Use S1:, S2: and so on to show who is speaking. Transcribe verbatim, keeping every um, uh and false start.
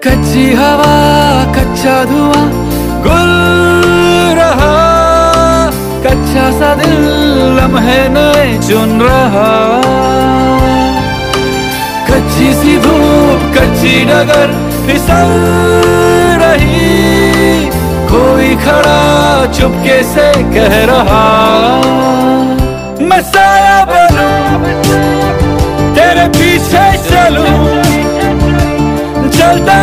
S1: कच्ची हवा कच्चा धुआं गुल रहा, कच्चा सा दिल लम्हे नए चुन रहा। कच्ची सी धूप कच्ची डगर फिसल रही, कोई खड़ा चुपके से कह रहा मैं साया बनूं तेरे पीछे चलूं।